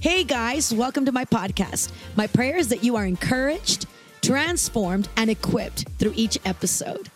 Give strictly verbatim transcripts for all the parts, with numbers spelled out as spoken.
Hey guys, welcome to my podcast. My prayer is that you are encouraged, transformed, and equipped through each episode.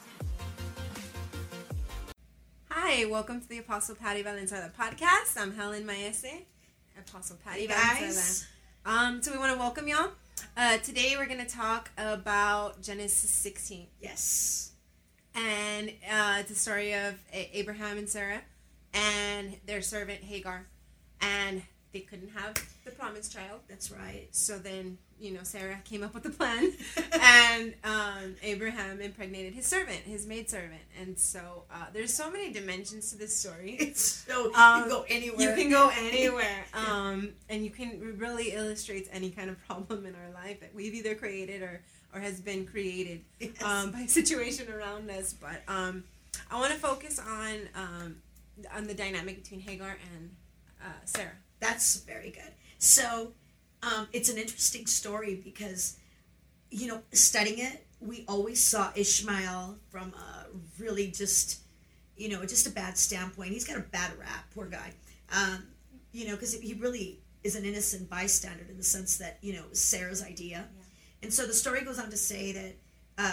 Hi, welcome to the Apostle Patty Valenzuela podcast. I'm Helen Maese, Apostle Patty Hey Valenzuela. guys. Um, so we want to welcome y'all. Uh, today we're going to talk about Genesis sixteen. Yes. And uh, it's a story of A- Abraham and Sarah and their servant Hagar. And they couldn't have the promised child. That's right. So then, you know, Sarah came up with a plan. and um, Abraham impregnated his servant, his maidservant. And so uh, there's so many dimensions to this story. It's so, Um, you can go anywhere. You can go anywhere. um, and you can, it really illustrates any kind of problem in our life that we've either created or, or has been created Yes. um, by a situation around us. But um, I want to focus on, um, on the dynamic between Hagar and uh, Sarah. That's very good. So, um, it's an interesting story because, you know, studying it, we always saw Ishmael from a really just, you know, just a bad standpoint. He's got a bad rap, poor guy. Um, you know, because he really is an innocent bystander in the sense that, you know, it was Sarah's idea. Yeah. And so the story goes on to say that uh,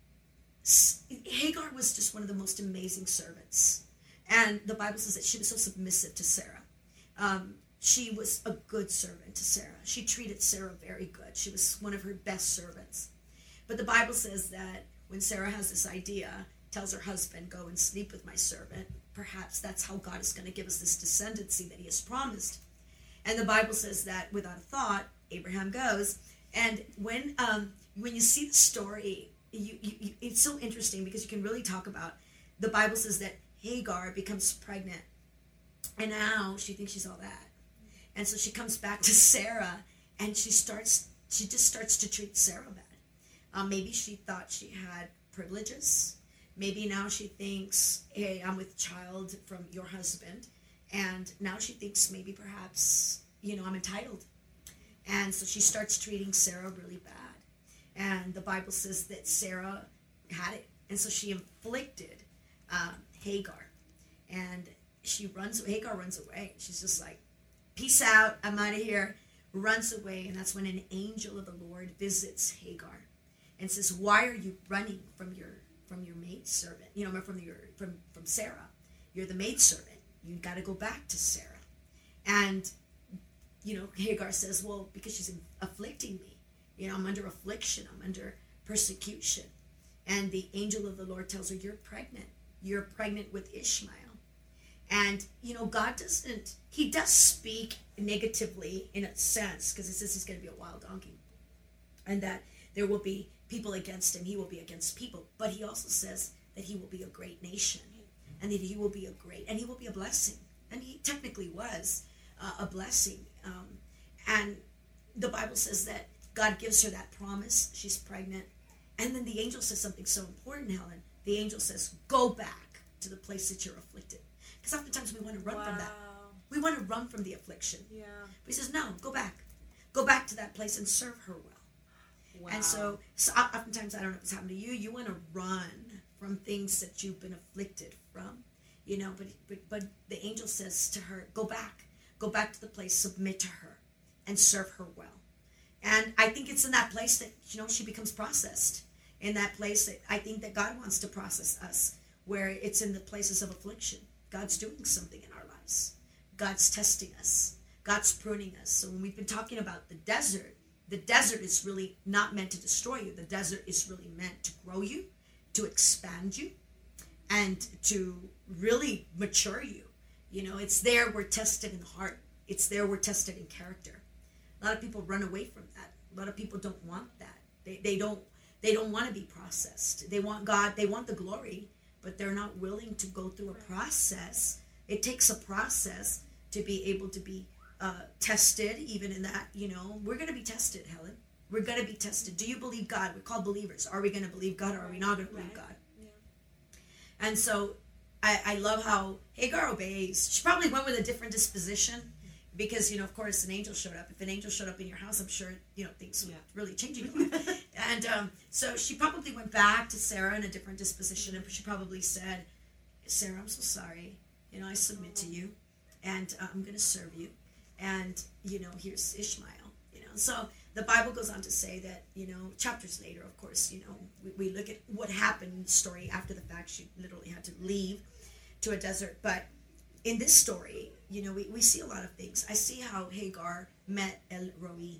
S- Hagar was just one of the most amazing servants. And the Bible says that she was so submissive to Sarah. Um, she was a good servant to Sarah. She treated Sarah very good. She was one of her best servants. But the Bible says that when Sarah has this idea, tells her husband, go and sleep with my servant, perhaps that's how God is going to give us this descendancy that he has promised. And the Bible says that without a thought, Abraham goes. And when um, when you see the story, you, you, you, it's so interesting because you can really talk about, the Bible says that Hagar becomes pregnant. And now she thinks she's all that. And so she comes back to Sarah and she starts, she just starts to treat Sarah bad. Um, maybe she thought she had privileges. Maybe now she thinks, hey, I'm with child from your husband. And now she thinks maybe perhaps, you know, I'm entitled. And so she starts treating Sarah really bad. And the Bible says that Sarah had it. And so she inflicted um, Hagar. And she runs, Hagar runs away. She's just like, peace out, I'm out of here. Runs away. And that's when an angel of the Lord visits Hagar and says, why are you running from your from your maidservant? You know, from your from, from Sarah. You're the maidservant. You got to go back to Sarah. And, you know, Hagar says, well, because she's afflicting me. You know, I'm under affliction. I'm under persecution. And the angel of the Lord tells her, you're pregnant. You're pregnant with Ishmael. And, you know, God doesn't, he does speak negatively in a sense, because it says he's going to be a wild donkey. And that there will be people against him. He will be against people. But he also says that he will be a great nation. And that he will be a great, and he will be a blessing. And he technically was uh, a blessing. Um, and the Bible says that God gives her that promise. She's pregnant. And then the angel says something so important, Helen. The angel says, go back to the place that you're afflicted. Because oftentimes we want to run Wow. from that. We want to run from the affliction. Yeah. But he says, no, go back. Go back to that place and serve her well. Wow. And so, so oftentimes, I don't know if it's happened to you, you want to run from things that you've been afflicted from. You know, but, but, but the angel says to her, go back. Go back to the place, submit to her, and serve her well. And I think it's in that place that, you know, she becomes processed. In that place that I think that God wants to process us, where it's in the places of affliction. God's doing something in our lives. God's testing us. God's pruning us. So when we've been talking about the desert, the desert is really not meant to destroy you. The desert is really meant to grow you, to expand you, and to really mature you. You know, it's there we're tested in heart. It's there we're tested in character. A lot of people run away from that. A lot of people don't want that. They they don't they don't want to be processed. They want God, they want the glory, but they're not willing to go through a process. It takes a process to be able to be uh, tested, even in that, you know, we're going to be tested, Helen. We're going to be tested. Do you believe God? We're called believers. Are we going to believe God or are we not going to believe Right. God? Yeah. And so I, I love how Hagar obeys. She probably went with a different disposition because, you know, of course, an angel showed up. If an angel showed up in your house, I'm sure, you know, things would Yeah. really change in your life. And um, so she probably went back to Sarah in a different disposition, and she probably said, Sarah, I'm so sorry. You know, I submit to you, and uh, I'm going to serve you. and, you know, here's Ishmael, you know. So the Bible goes on to say that, you know, chapters later, of course, you know, we, we look at what happened in the story after the fact. She literally had to leave to a desert. But in this story, you know, we, we see a lot of things. I see how Hagar met El Roi.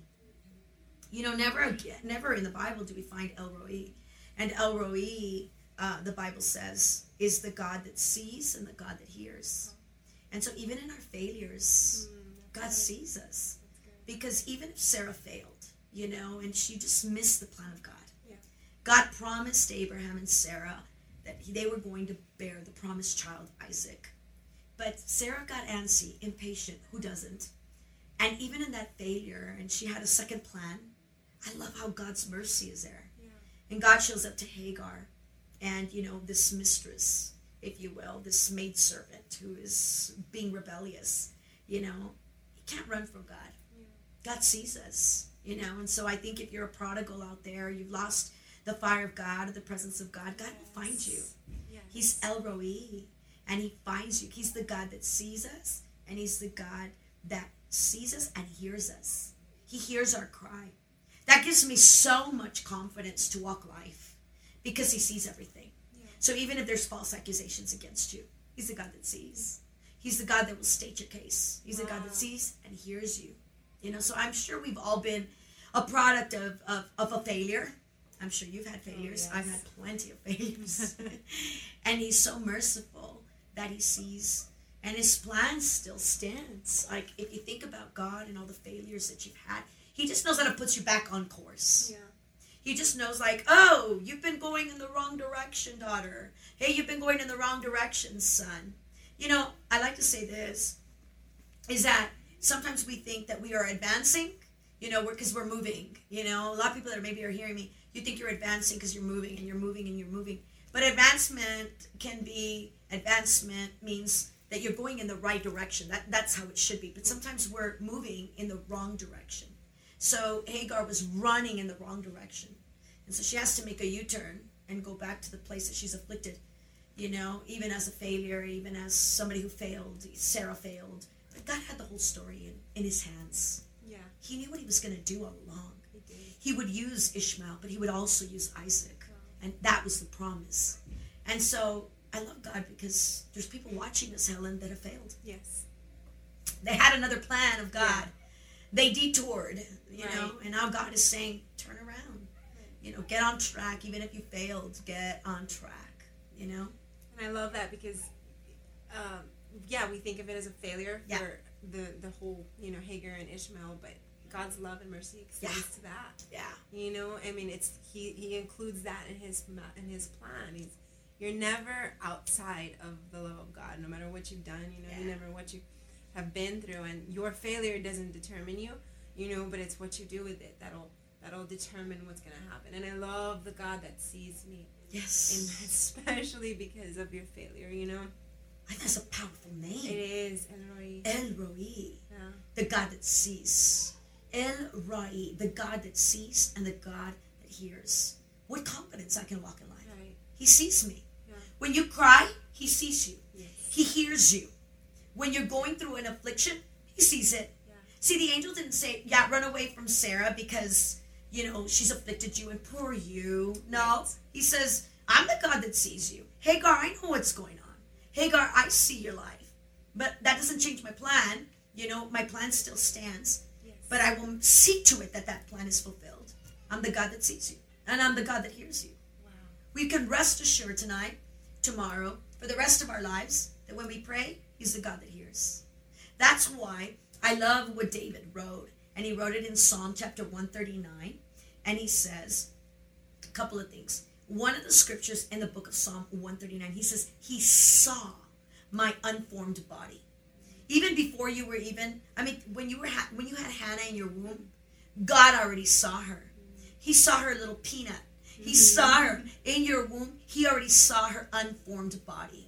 You know, never again, never in the Bible do we find El Roi. And El Roi, uh, the Bible says, is the God that sees and the God that hears. And so even in our failures, God sees us. Because even if Sarah failed, you know, and she just missed the plan of God. Yeah. God promised Abraham and Sarah that he, they were going to bear the promised child, Isaac. But Sarah got antsy, impatient. Who doesn't? And even in that failure, and she had a second plan, I love how God's mercy is there. Yeah. And God shows up to Hagar and, you know, this mistress, if you will, this maidservant who is being rebellious, you know. You can't run from God. Yeah. God sees us, you know. And so I think if you're a prodigal out there, you've lost the fire of God or the presence of God, God yes. will find you. Yes. He's El Roi, and he finds you. He's the God that sees us, and he's the God that sees us and hears us. He hears our cry. That gives me so much confidence to walk life because he sees everything. Yeah. So even if there's false accusations against you, he's the God that sees. He's the God that will state your case. He's wow. the God that sees and hears you. You know, so I'm sure we've all been a product of, of, of a failure. I'm sure you've had failures. Oh, yes. I've had plenty of failures. And he's so merciful that he sees, and his plan still stands. Like, if you think about God and all the failures that you've had, he just knows how to put you back on course. Yeah. He just knows, like, oh, you've been going in the wrong direction, daughter. Hey, you've been going in the wrong direction, son. You know, I like to say this, is that sometimes we think that we are advancing, you know, because we're, we're moving. You know, a lot of people that maybe are hearing me, you think you're advancing because you're moving and you're moving and you're moving. But advancement can be, advancement means that you're going in the right direction. That That's how it should be. But sometimes we're moving in the wrong direction. So Hagar was running in the wrong direction. And so she has to make a U-turn and go back to the place that she's afflicted. You know, even as a failure, even as somebody who failed, Sarah failed. But God had the whole story in, in his hands. Yeah. He knew what he was going to do all along. He did. He would use Ishmael, but he would also use Isaac. Wow. And that was the promise. And so I love God because there's people watching us, Helen, that have failed. Yes. They had another plan of God. Yeah. They detoured, you Right. know, and now God is saying, turn around. Right. You know, get on track. Even if you failed, get on track, you know? And I love that because, um, yeah, we think of it as a failure Yeah. for the, the whole, you know, Hagar and Ishmael, but God's love and mercy extends Yeah. to that. Yeah. You know, I mean, it's he, he includes that in his ma- in his plan. He's you're never outside of the love of God, no matter what you've done. You know, Yeah. you never what you have been through, and your failure doesn't determine you. You know, but it's what you do with it that'll that'll determine what's gonna happen. And I love the God that sees me. Yes. And especially because of your failure. You know. I think that's a powerful name. It is El Roi. El Roi. Yeah. The God that sees. El Roi, the God that sees and the God that hears. What confidence I can walk in life. Right. He sees me. Yeah. When you cry, he sees you. Yes. He hears you. When you're going through an affliction, he sees it. Yeah. See, the angel didn't say, yeah, run away from Sarah because, you know, she's afflicted you and poor you. No. Right. He says, I'm the God that sees you. Hagar, I know what's going on. Hagar, I see your life. But that doesn't change my plan. You know, my plan still stands. Yes. But I will see to it that that plan is fulfilled. I'm the God that sees you. And I'm the God that hears you. Wow. We can rest assured tonight, tomorrow, for the rest of our lives, that when we pray, he's the God that hears. That's why I love what David wrote. And he wrote it in Psalm chapter one thirty-nine. And he says a couple of things. One of the scriptures in the book of Psalm one thirty-nine, he says, he saw my unformed body. Even before you were even, I mean, when you were ha- when you had Hannah in your womb, God already saw her. He saw her little peanut. He saw her in your womb. He already saw her unformed body.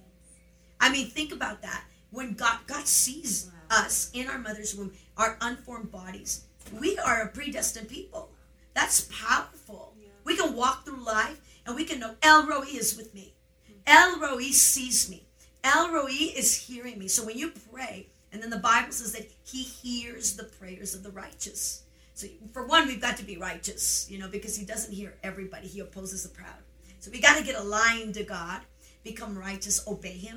I mean, think about that. When God, God sees us in our mother's womb, our unformed bodies, we are a predestined people. That's powerful. Yeah. We can walk through life and we can know El Roi is with me. El Roi sees me. El Roi is hearing me. So when you pray And then the Bible says that he hears the prayers of the righteous. So for one, we've got to be righteous, you know, because he doesn't hear everybody. He opposes the proud. So we got to get aligned to God, become righteous, obey him,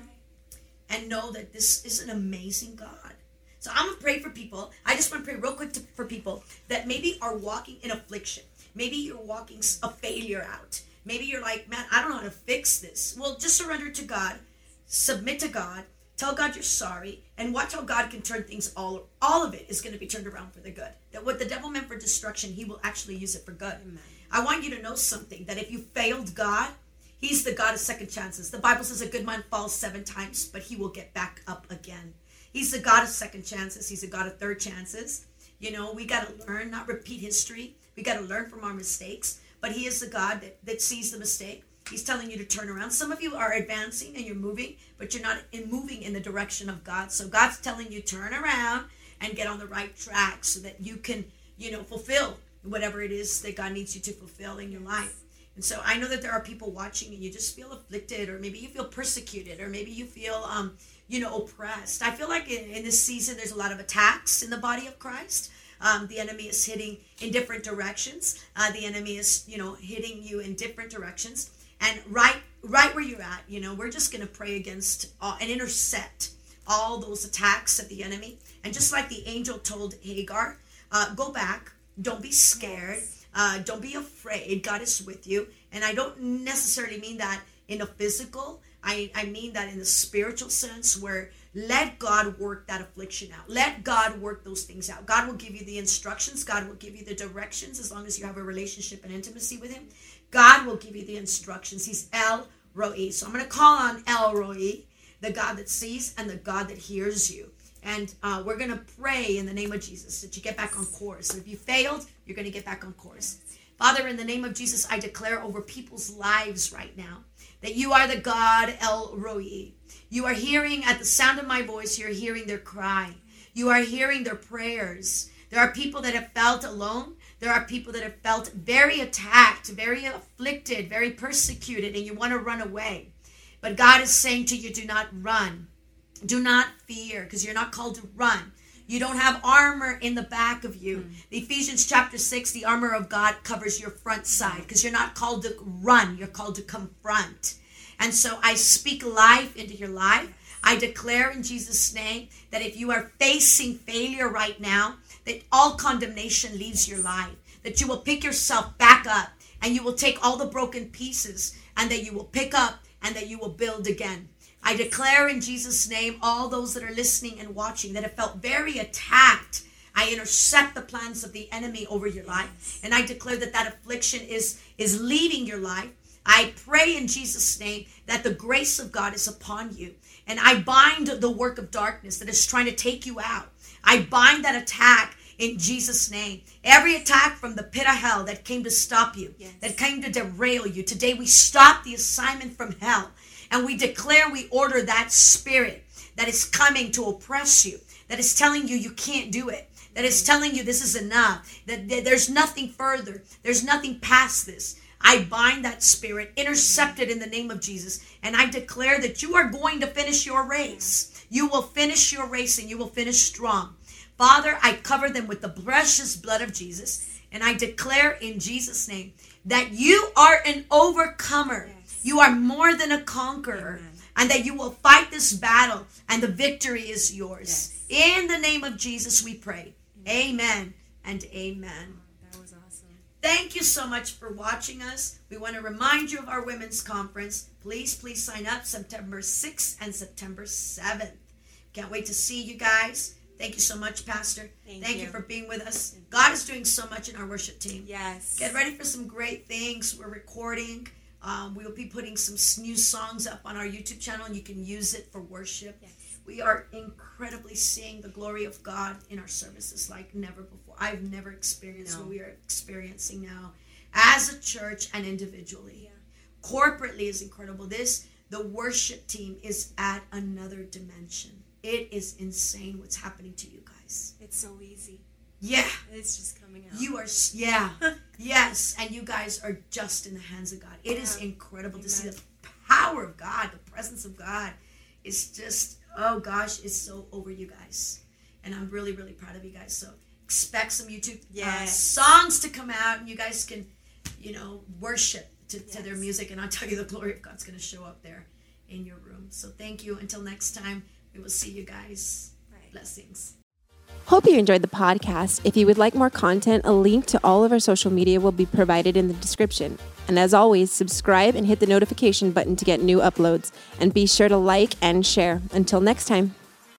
and know that this is an amazing God. So I'm going to pray for people. I just want to pray real quick to, for people that maybe are walking in affliction. Maybe you're walking a failure out. Maybe you're like, man, I don't know how to fix this. Well, just surrender to God. Submit to God. Tell God you're sorry. And watch how God can turn things, all all of it is going to be turned around for the good. That what the devil meant for destruction, he will actually use it for good. Amen. I want you to know something, that if you failed God, he's the God of second chances. The Bible says a good man falls seven times, but he will get back up again. He's the God of second chances. He's a God of third chances. You know, we got to learn, not repeat history. We got to learn from our mistakes. But he is the God that, that sees the mistake. He's telling you to turn around. Some of you are advancing and you're moving, but you're not in moving in the direction of God. So God's telling you turn around and get on the right track so that you can, you know, fulfill whatever it is that God needs you to fulfill in your life. And so I know that there are people watching and you just feel afflicted, or maybe you feel persecuted, or maybe you feel, um, you know, oppressed. I feel like in, in this season, there's a lot of attacks in the body of Christ. Um, the enemy is hitting in different directions. Uh, the enemy is, you know, hitting you in different directions. And right right where you're at, you know, we're just going to pray against uh, and intercept all those attacks of the enemy. And just like the angel told Hagar, uh, go back. Don't be scared. Uh, don't be afraid. God is with you. And I don't necessarily mean that in a physical. I, I mean that in the spiritual sense, where let God work that affliction out. Let God work those things out. God will give you the instructions. God will give you the directions as long as you have a relationship and intimacy with him. God will give you the instructions. He's El Roi. So I'm going to call on El Roi, the God that sees and the God that hears you. And uh, we're going to pray in the name of Jesus that you get back on course. So if you failed, you're going to get back on course. Father, in the name of Jesus, I declare over people's lives right now that you are the God El Roi. You are hearing, at the sound of my voice, you're hearing their cry. You are hearing their prayers. There are people that have felt alone. There are people that have felt very attacked, very afflicted, very persecuted, and you want to run away. But God is saying to you, do not run. Do not fear, because you're not called to run. You don't have armor in the back of you. Mm. The Ephesians chapter six, the armor of God covers your front side, because you're not called to run. You're called to confront. And so I speak life into your life. I declare in Jesus' name that if you are facing failure right now, that all condemnation leaves your life, that you will pick yourself back up and you will take all the broken pieces and that you will pick up and that you will build again. I declare in Jesus' name, all those that are listening and watching that have felt very attacked, I intercept the plans of the enemy over your life. And I declare that that affliction is, is leaving your life. I pray in Jesus' name that the grace of God is upon you. And I bind the work of darkness that is trying to take you out. I bind that attack in Jesus' name. Every attack from the pit of hell that came to stop you, yes, that came to derail you. Today we stop the assignment from hell. And we declare, we order that spirit that is coming to oppress you, that is telling you you can't do it, that is telling you this is enough, that, that there's nothing further, there's nothing past this. I bind that spirit, intercept it in the name of Jesus, and I declare that you are going to finish your race. You will finish your race and you will finish strong. Father, I cover them with the precious blood of Jesus, and I declare in Jesus' name that you are an overcomer. Yes. You are more than a conqueror. Amen. And that you will fight this battle and the victory is yours. Yes. In the name of Jesus we pray. Amen, amen and amen. That was awesome. Thank you so much for watching us. We want to remind you of our women's conference. Please, please sign up September sixth and September seventh. Can't wait to see you guys. Thank you so much, Pastor. Thank, Thank you. you for being with us. God is doing so much in our worship team. Yes. Get ready for some great things. We're recording. Um, we will be putting some new songs up on our YouTube channel, and you can use it for worship. Yes. We are incredibly seeing the glory of God in our services like never before. I've never experienced no. what we are experiencing now as a church and individually. Yeah. Corporately is incredible. This, the worship team is at another dimension. It is insane what's happening to you guys. It's so easy. Yeah. It's just coming out. You are, yeah. Yes. And you guys are just in the hands of God. It yeah. is incredible Amen. To see the power of God, the presence of God. It's just, oh gosh, is so over you guys. And I'm really, really proud of you guys. So expect some YouTube Yes. uh, songs to come out, and you guys can, you know, worship to, to Yes. their music. And I'll tell you, the glory of God's going to show up there in your room. So thank you. Until next time, we will see you guys. Right. Blessings. Hope you enjoyed the podcast. If you would like more content, a link to all of our social media will be provided in the description. And as always, subscribe and hit the notification button to get new uploads. And be sure to like and share. Until next time.